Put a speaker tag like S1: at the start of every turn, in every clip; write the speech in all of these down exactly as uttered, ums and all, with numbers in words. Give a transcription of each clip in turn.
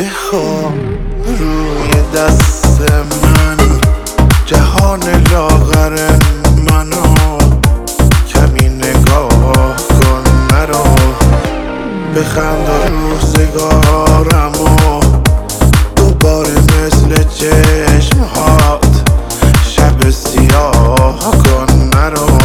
S1: بخواب روی دست من جهان لاغر منو کمی نگاه کن مرا بخند روزگارمو دوباره مثل چشمهات شب سیاه کن مرا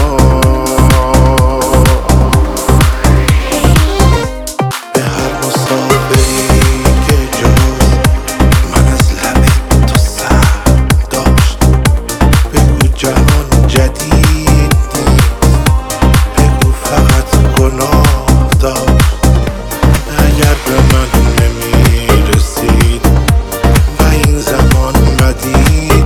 S1: به هر مسافری که جز من از لب تو سر داشت بگو جهان جدید بگو فقط گناه داشت اگر به من نمیرسید و این زمان مدید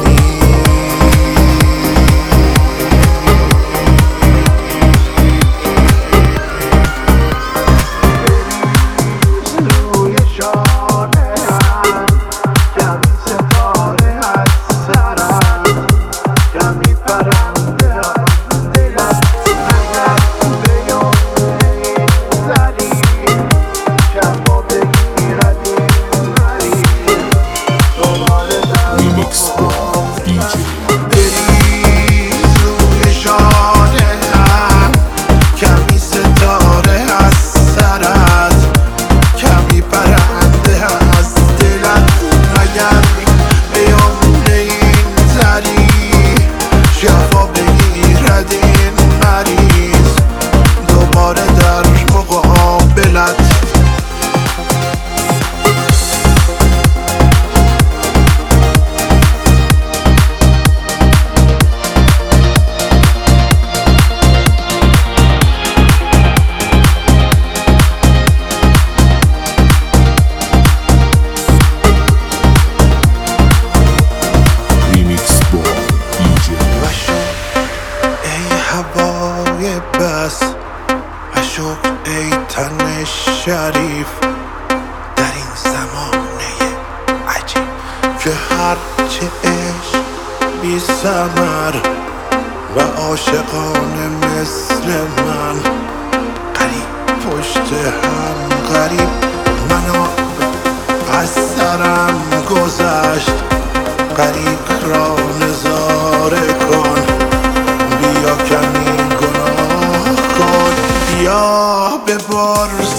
S1: روی شانه هم کمی ستاره از سرم کمی پرنده از دلم اگر به یمنه این زری شبا بگیرد این مریض دوباره در
S2: Remix Boy دی جی
S1: بریز روی شانه هم کمی ستاره از سرت کمی پرنده از دلت اگر به یمنه این زری شفا بگیرد این مریض دوباره در مقابلت
S2: Remix Boy دی جی
S1: وشو ای هوای بس و شکر ای تن شریف در این زمانه عجیب که هرچه عشق بی ثمر و عاشقانه مثل من قریب پشت هم غریب منو از سرم گذشت غریب را نظاره کن بیا کمی گناه کن بیا ببر